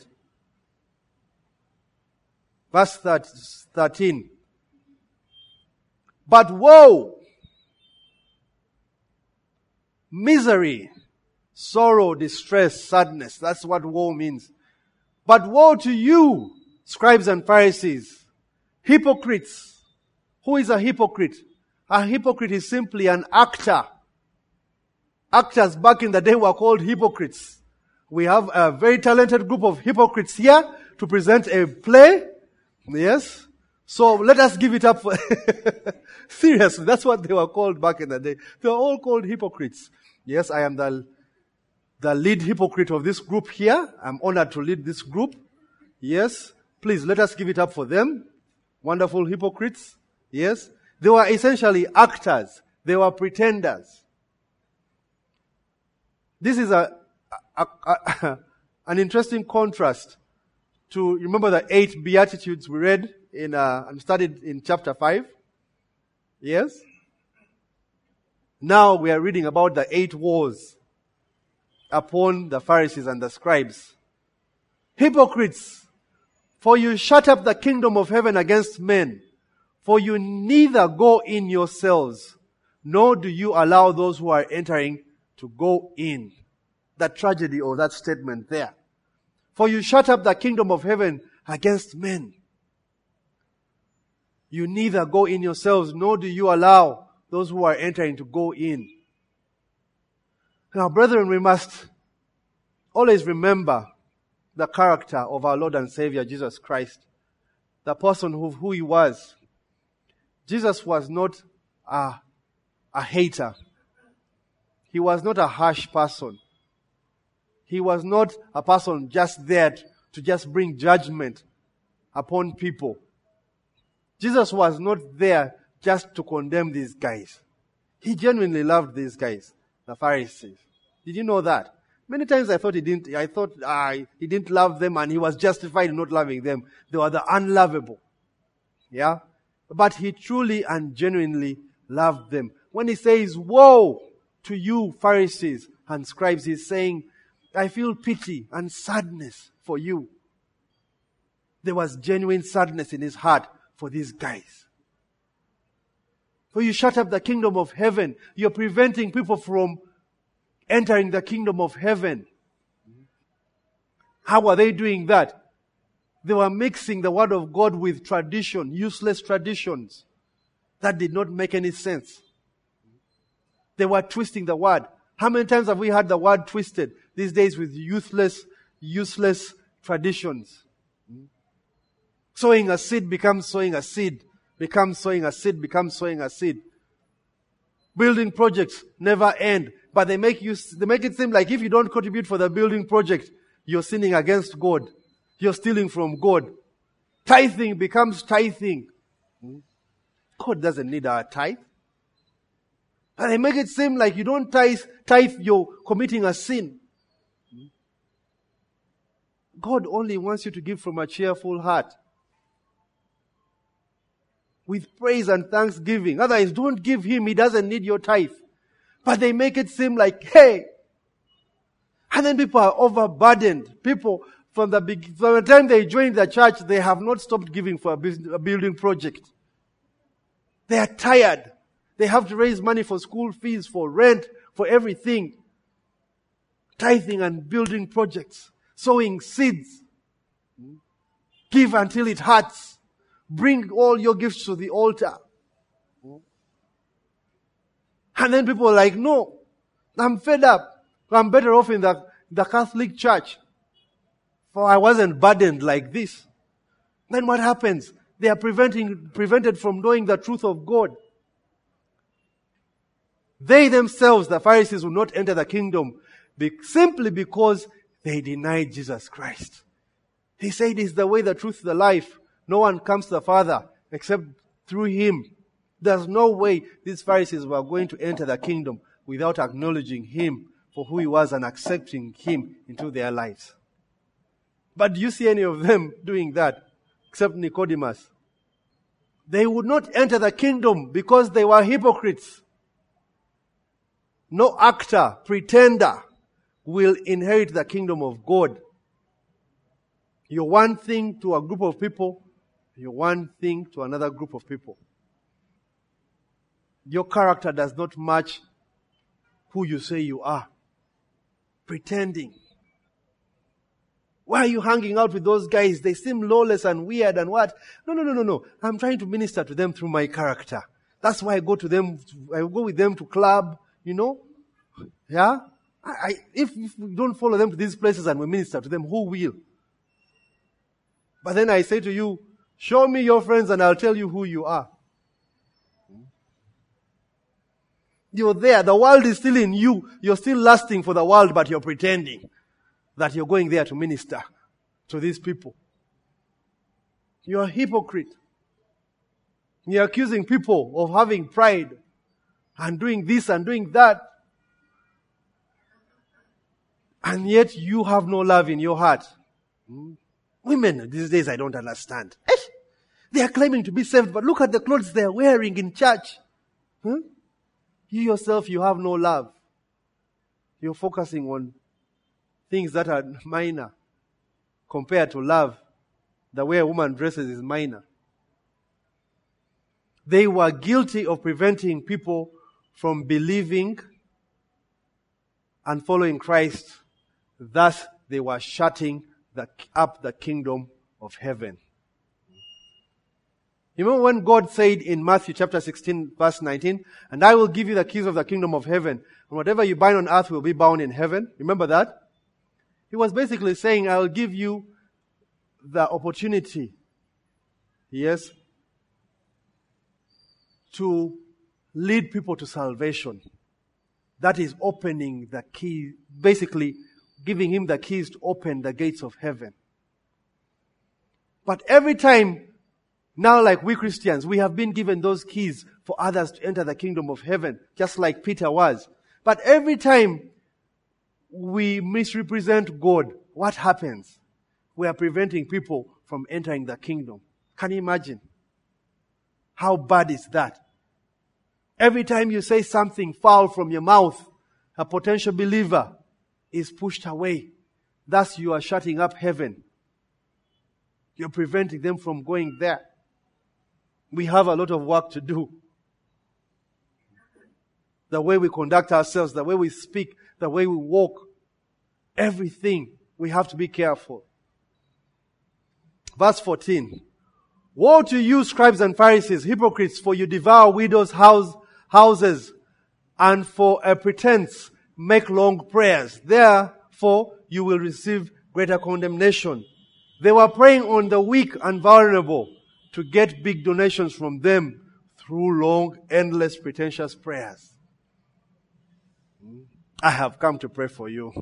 Verse thirteen. But woe, misery, sorrow, distress, sadness. That's what woe means. But woe to you, scribes and Pharisees, hypocrites. Who is a hypocrite? A hypocrite is simply an actor. Actors back in the day were called hypocrites. We have a very talented group of hypocrites here to present a play. Yes. So let us give it up for seriously, that's what they were called back in the day. They were all called hypocrites. Yes, I am the, the lead hypocrite of this group here. I'm honored to lead this group. Yes. Please let us give it up for them. Wonderful hypocrites. Yes. They were essentially actors. They were pretenders. This is a, a, a, a an interesting contrast to, remember the eight Beatitudes we read in uh, and studied in chapter five? Yes? Now we are reading about the eight woes upon the Pharisees and the scribes. Hypocrites, for you shut up the kingdom of heaven against men, for you neither go in yourselves, nor do you allow those who are entering to go in. The tragedy of that statement there. For you shut up the kingdom of heaven against men. You neither go in yourselves, nor do you allow those who are entering to go in. Now, brethren, we must always remember the character of our Lord and Savior, Jesus Christ. The person who, who He was. Jesus was not a, a hater. He was not a harsh person. He was not a person just there to just bring judgment upon people. Jesus was not there just to condemn these guys. He genuinely loved these guys, the Pharisees. Did you know that? Many times I thought he didn't, I thought uh, he didn't love them and he was justified in not loving them. They were the unlovable. Yeah? But he truly and genuinely loved them. When he says, woe to you Pharisees and scribes, he's saying, I feel pity and sadness for you. There was genuine sadness in his heart for these guys. For you shut up the kingdom of heaven. You're preventing people from entering the kingdom of heaven. How are they doing that? They were mixing the word of God with tradition, useless traditions that did not make any sense. They were twisting the word. How many times have we had the word twisted these days with useless, useless traditions? Sowing a seed becomes sowing a seed, becomes sowing a seed, becomes sowing a seed. Building projects never end, but they make you, they make it seem like if you don't contribute for the building project, you're sinning against God. You're stealing from God. Tithing becomes tithing. God doesn't need our tithe. And they make it seem like you don't tithe, tithe, you're committing a sin. God only wants you to give from a cheerful heart, with praise and thanksgiving. Otherwise, don't give him. He doesn't need your tithe. But they make it seem like, hey. And then people are overburdened. People, from the, big, from the time they joined the church, they have not stopped giving for a, business, a building project. They are tired. They have to raise money for school fees, for rent, for everything. Tithing and building projects. Sowing seeds. Give until it hurts. Bring all your gifts to the altar. And then people are like, no, I'm fed up. I'm better off in the, the Catholic Church. For I wasn't burdened like this. Then what happens? They are preventing, prevented from knowing the truth of God. They themselves, the Pharisees, will not enter the kingdom be, simply because they denied Jesus Christ. He said, "It's the way, the truth, the life. No one comes to the Father except through him." There's no way these Pharisees were going to enter the kingdom without acknowledging him for who he was and accepting him into their lives. But do you see any of them doing that? Except Nicodemus. They would not enter the kingdom because they were hypocrites. No actor, pretender will inherit the kingdom of God. You're one thing to a group of people, you're one thing to another group of people. Your character does not match who you say you are. Pretending. Why are you hanging out with those guys? They seem lawless and weird and what? No, no, no, no, no. I'm trying to minister to them through my character. That's why I go to them, I go with them to club, you know? Yeah? I, I, if, if we don't follow them to these places and we minister to them, who will? But then I say to you, show me your friends and I'll tell you who you are. You're there. The world is still in you. You're still lusting for the world, but you're pretending that you're going there to minister to these people. You're a hypocrite. You're accusing people of having pride and doing this and doing that. And yet you have no love in your heart. Hmm? Women these days I don't understand. Eh? They are claiming to be saved, but look at the clothes they are wearing in church. Huh? You yourself, you have no love. You're focusing on things that are minor compared to love. The way a woman dresses is minor. They were guilty of preventing people from believing and following Christ. Thus, they were shutting the, up the kingdom of heaven. You remember when God said in Matthew chapter sixteen, verse nineteen, "And I will give you the keys of the kingdom of heaven, and whatever you bind on earth will be bound in heaven." Remember that? He was basically saying, I will give you the opportunity, yes, to lead people to salvation. That is opening the key, basically giving him the keys to open the gates of heaven. But every time, now like we Christians, we have been given those keys for others to enter the kingdom of heaven, just like Peter was. But every time we misrepresent God, what happens? We are preventing people from entering the kingdom. Can you imagine? How bad is that? Every time you say something foul from your mouth, a potential believer is pushed away. Thus you are shutting up heaven. You're preventing them from going there. We have a lot of work to do. The way we conduct ourselves, the way we speak, the way we walk, everything, we have to be careful. Verse fourteen. Woe to you, scribes and Pharisees, hypocrites, for you devour widows' house, houses, and for a pretense make long prayers. Therefore, you will receive greater condemnation. They were preying on the weak and vulnerable to get big donations from them through long, endless, pretentious prayers. I have come to pray for you.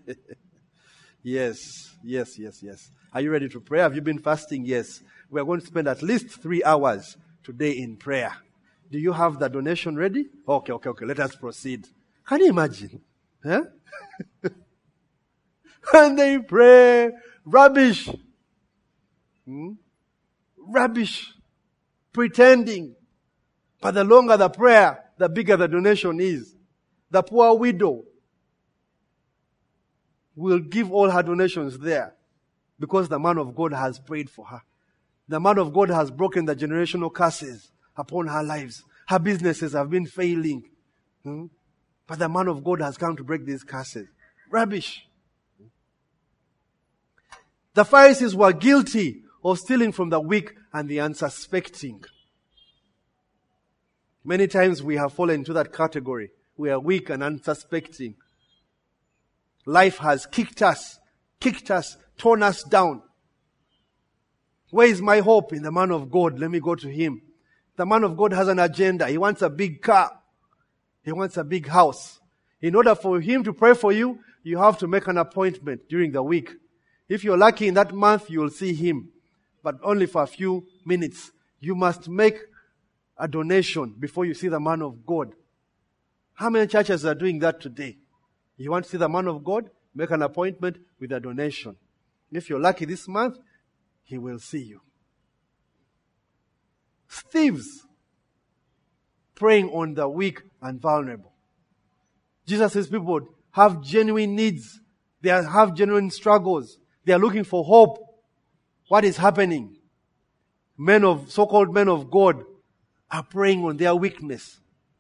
Yes, yes, yes, yes. Are you ready to pray? Have you been fasting? Yes. We are going to spend at least three hours today in prayer. Do you have the donation ready? Okay, okay, okay. Let us proceed. Can you imagine? Huh? When they pray, rubbish. Hmm? Rubbish. Pretending. But the longer the prayer, the bigger the donation is. The poor widow will give all her donations there because the man of God has prayed for her. The man of God has broken the generational curses upon her lives. Her businesses have been failing. Hmm? But the man of God has come to break these curses. Rubbish. The Pharisees were guilty of stealing from the weak and the unsuspecting. Many times we have fallen into that category. We are weak and unsuspecting. Life has kicked us, kicked us, torn us down. Where is my hope? In the man of God. Let me go to him. The man of God has an agenda. He wants a big car. He wants a big house. In order for him to pray for you, you have to make an appointment during the week. If you're lucky in that month, you will see him. But only for a few minutes. You must make a donation before you see the man of God. How many churches are doing that today? You want to see the man of God? Make an appointment with a donation. If you're lucky this month, he will see you. Thieves preying on the weak and vulnerable. Jesus says people have genuine needs. They have genuine struggles. They are looking for hope. What is happening? Men of, so-called men of God are preying on their weakness.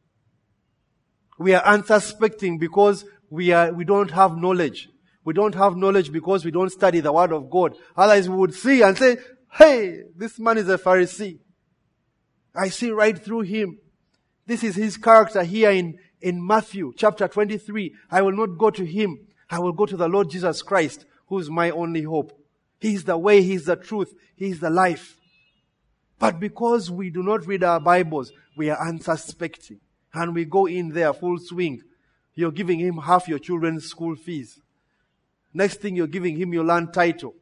We are unsuspecting because we are, we don't have knowledge. We don't have knowledge because we don't study the Word of God. Otherwise we would see and say, hey, this man is a Pharisee. I see right through him. This is his character here in, in Matthew chapter twenty-three. I will not go to him. I will go to the Lord Jesus Christ, who is my only hope. He is the way, He is the truth, He is the life. But because we do not read our Bibles, we are unsuspecting. And we go in there full swing. You're giving him half your children's school fees. Next thing, you're giving him your land title.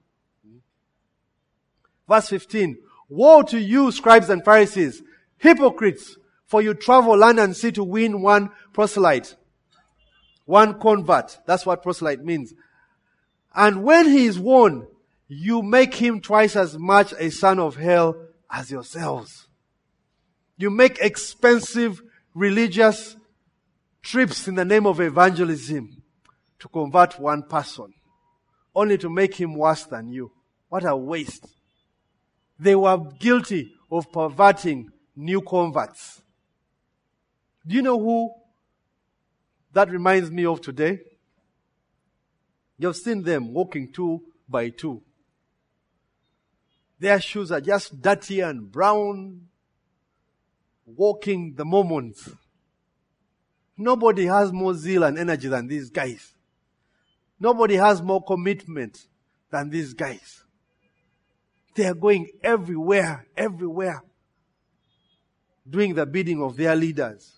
Verse fifteen. Woe to you, scribes and Pharisees, hypocrites, for you travel land and sea to win one proselyte, one convert. That's what proselyte means. And when he is won, you make him twice as much a son of hell as yourselves. You make expensive religious trips in the name of evangelism to convert one person, only to make him worse than you. What a waste. They were guilty of perverting new converts. Do you know who that reminds me of today? You've seen them walking two by two. Their shoes are just dirty and brown, walking the Mormons. Nobody has more zeal and energy than these guys. Nobody has more commitment than these guys. They are going everywhere, everywhere, doing the bidding of their leaders.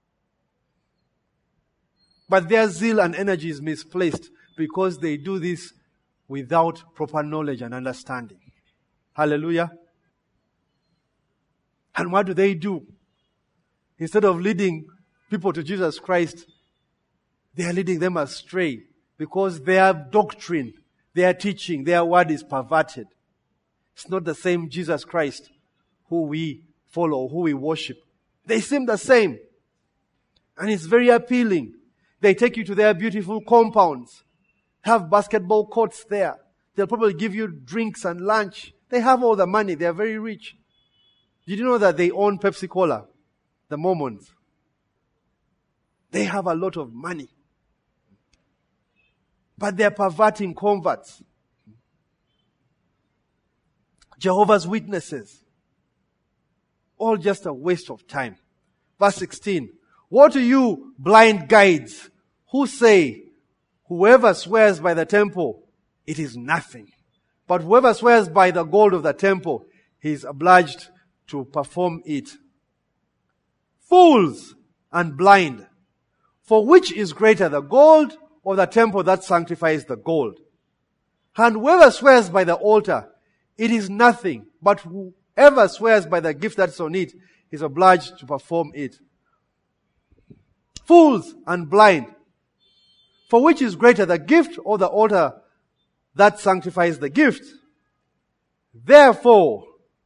But their zeal and energy is misplaced because they do this without proper knowledge and understanding. Hallelujah. And what do they do? Instead of leading people to Jesus Christ, they are leading them astray because their doctrine, their teaching, their word is perverted. It's not the same Jesus Christ who we follow, who we worship. They seem the same. And it's very appealing. They take you to their beautiful compounds, have basketball courts there. They'll probably give you drinks and lunch. They have all the money. They are very rich. Did you know that they own Pepsi Cola? The Mormons. They have a lot of money. But they are perverting converts. Jehovah's Witnesses. All just a waste of time. Verse sixteen. Woe to you, blind guides, who say, whoever swears by the temple, it is nothing. But whoever swears by the gold of the temple, he is obliged to perform it. Fools and blind. For which is greater, the gold or the temple that sanctifies the gold? And whoever swears by the altar, it is nothing. But whoever swears by the gift that's on it, is obliged to perform it. Fools and blind. For which is greater, the gift or the altar that sanctifies the gift? Therefore,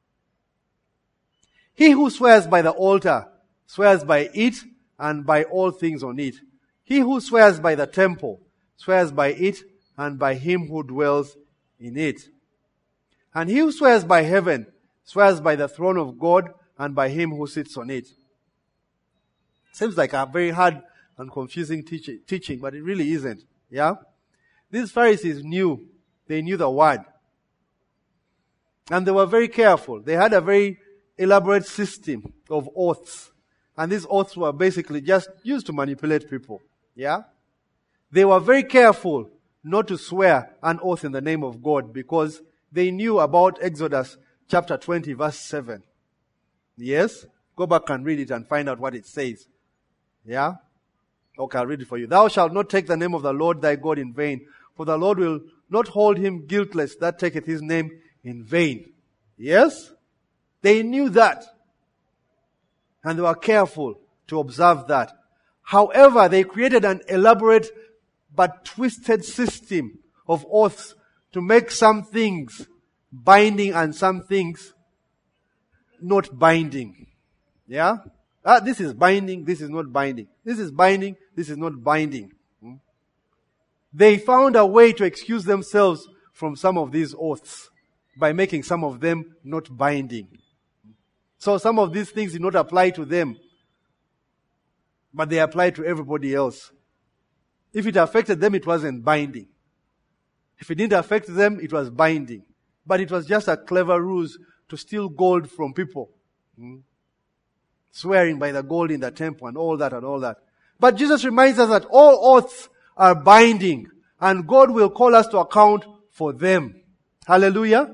he who swears by the altar swears by it and by all things on it. He who swears by the temple swears by it and by him who dwells in it. And he who swears by heaven swears by the throne of God and by him who sits on it. Seems like a very hard and confusing teaching, teaching, but it really isn't. Yeah? These Pharisees knew, they knew the word. And they were very careful. They had a very elaborate system of oaths. And these oaths were basically just used to manipulate people. Yeah? They were very careful not to swear an oath in the name of God because they knew about Exodus chapter twenty verse seven. Yes? Go back and read it and find out what it says. Yeah? Okay, I'll read it for you. Thou shalt not take the name of the Lord thy God in vain, for the Lord will not hold him guiltless that taketh his name in vain. Yes? They knew that. And they were careful to observe that. However, they created an elaborate but twisted system of oaths to make some things binding and some things not binding. Yeah? Ah, this is binding, this is not binding. This is binding, this is not binding. Hmm? They found a way to excuse themselves from some of these oaths by making some of them not binding. So some of these things did not apply to them, but they applied to everybody else. If it affected them, it wasn't binding. If it didn't affect them, it was binding. But it was just a clever ruse to steal gold from people. Hmm? Swearing by the gold in the temple and all that and all that. But Jesus reminds us that all oaths are binding and God will call us to account for them. Hallelujah.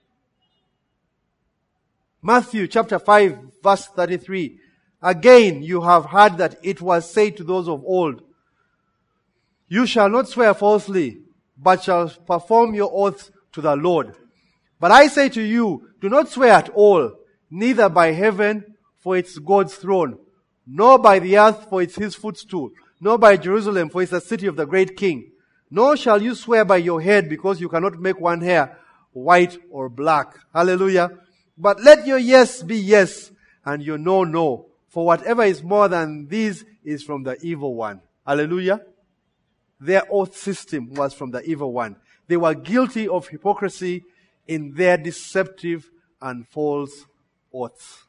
Matthew chapter five verse thirty-three. Again, you have heard that it was said to those of old, you shall not swear falsely, but shall perform your oaths to the Lord. But I say to you, do not swear at all, neither by heaven, for it's God's throne, nor by the earth, for it's his footstool, nor by Jerusalem, for it's the city of the great king. Nor shall you swear by your head, because you cannot make one hair white or black. Hallelujah. But let your yes be yes, and your no, no. For whatever is more than these is from the evil one. Hallelujah. Their oath system was from the evil one. They were guilty of hypocrisy in their deceptive and false oaths.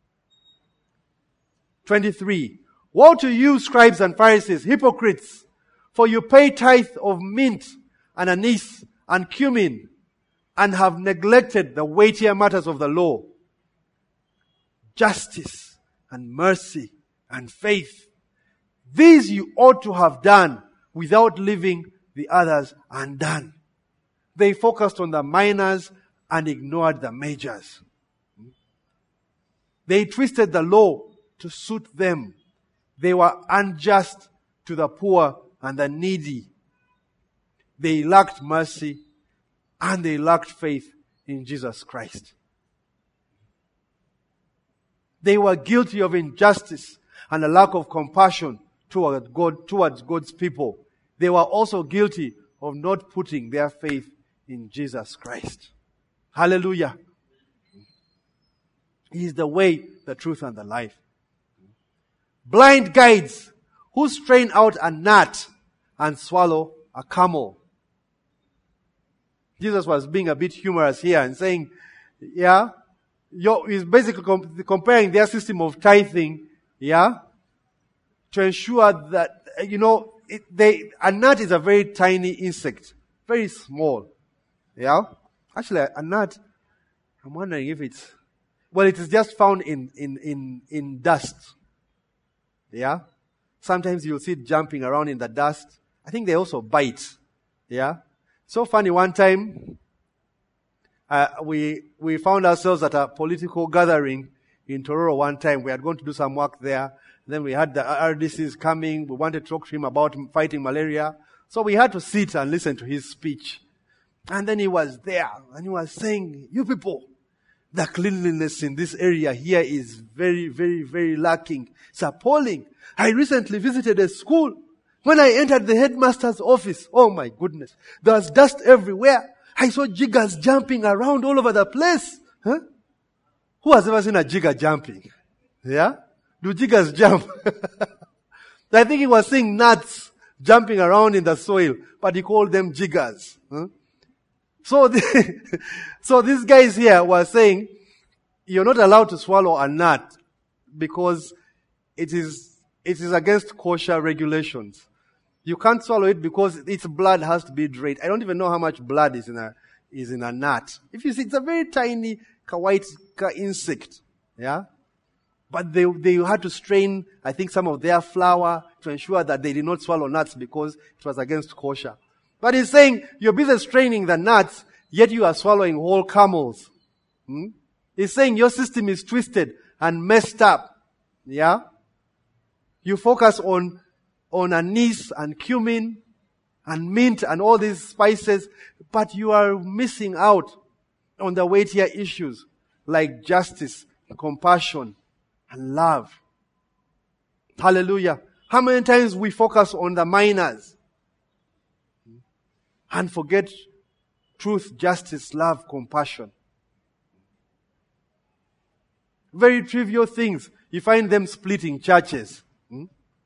twenty-three. Woe to you, scribes and Pharisees, hypocrites! For you pay tithe of mint and anise and cumin, and have neglected the weightier matters of the law, justice and mercy and faith. These you ought to have done without leaving the others undone. They focused on the minors and ignored the majors. They twisted the law to suit them. They were unjust to the poor and the needy. They lacked mercy and they lacked faith in Jesus Christ. They were guilty of injustice and a lack of compassion toward God, towards God's people. They were also guilty of not putting their faith in Jesus Christ. Hallelujah. He is the way, the truth, and the life. Blind guides who strain out a gnat and swallow a camel. Jesus was being a bit humorous here and saying, yeah, he's basically com- comparing their system of tithing, yeah, to ensure that, you know, it, they, a gnat is a very tiny insect, very small, yeah. Actually, a gnat, I'm wondering if it's, well, it is just found in, in, in, in dust, yeah. Sometimes you'll see it jumping around in the dust. I think they also bite. Yeah? So funny, one time, uh, we we found ourselves at a political gathering in Tororo one time. We had gone to do some work there. Then we had the R D Cs coming. We wanted to talk to him about fighting malaria. So we had to sit and listen to his speech. And then he was there, and he was saying, you people, the cleanliness in this area here is very, very, very lacking. It's appalling. I recently visited a school. When I entered the headmaster's office, oh my goodness, there was dust everywhere. I saw jiggers jumping around all over the place. Huh? Who has ever seen a jigger jumping? Yeah? Do jiggers jump? I think he was seeing gnats jumping around in the soil, but he called them jiggers. Huh? So, the, so these guys here were saying, you're not allowed to swallow a nut because it is, it is against kosher regulations. You can't swallow it because its blood has to be drained. I don't even know how much blood is in a, is in a nut. If you see, it's a very tiny white insect. Yeah? But they, they had to strain, I think, some of their flour to ensure that they did not swallow nuts because it was against kosher. But he's saying, you're busy straining the nuts, yet you are swallowing whole camels. Hmm? He's saying your system is twisted and messed up. Yeah? You focus on, on anise and cumin and mint and all these spices, but you are missing out on the weightier issues like justice, compassion, and love. Hallelujah. How many times we focus on the minors and forget truth, justice, love, compassion? Very trivial things. You find them splitting churches. Hmm?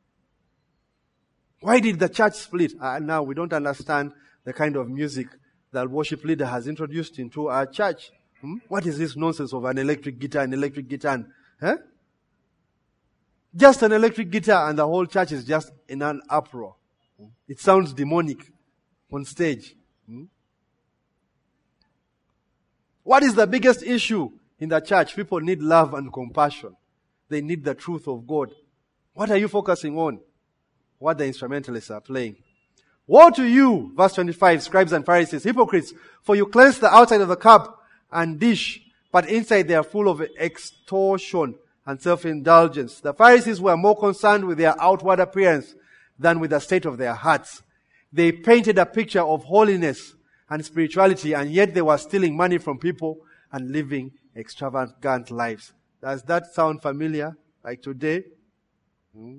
Why did the church split? Uh, now we don't understand the kind of music that worship leader has introduced into our church. Hmm? What is this nonsense of an electric guitar, an electric guitar? And, huh? Just an electric guitar and the whole church is just in an uproar. Hmm? It sounds demonic on stage. Hmm? What is the biggest issue in the church? People need love and compassion. They need the truth of God. What are you focusing on? What the instrumentalists are playing. Woe to you, verse twenty-five, scribes and Pharisees, hypocrites, for you cleanse the outside of the cup and dish, but inside they are full of extortion and self-indulgence. The Pharisees were more concerned with their outward appearance than with the state of their hearts. They painted a picture of holiness and spirituality, and yet they were stealing money from people and living extravagant lives. Does that sound familiar? Like today? Hmm?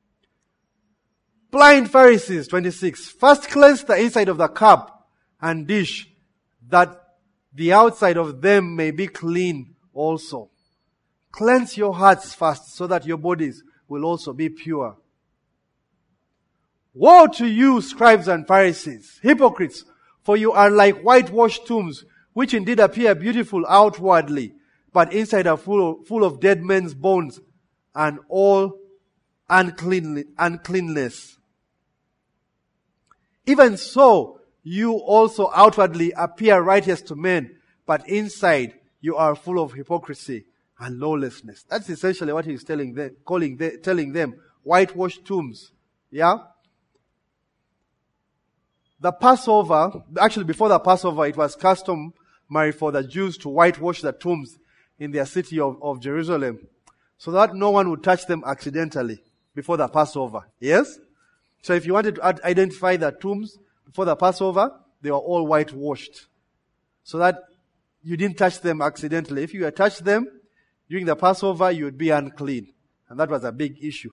Blind Pharisees, twenty-six. First cleanse the inside of the cup and dish, that the outside of them may be clean also. Cleanse your hearts first, so that your bodies will also be pure. Woe to you, scribes and Pharisees, hypocrites, for you are like whitewashed tombs, which indeed appear beautiful outwardly, but inside are full of, full of dead men's bones and all unclean, uncleanness. Even so, you also outwardly appear righteous to men, but inside you are full of hypocrisy and lawlessness. That's essentially what he's telling them, calling them, telling them, whitewashed tombs. Yeah? The Passover, actually before the Passover, it was customary for the Jews to whitewash the tombs in their city of, of Jerusalem, so that no one would touch them accidentally before the Passover. Yes? So if you wanted to ad- identify the tombs before the Passover, they were all whitewashed, so that you didn't touch them accidentally. If you had touched them during the Passover, you would be unclean. And that was a big issue.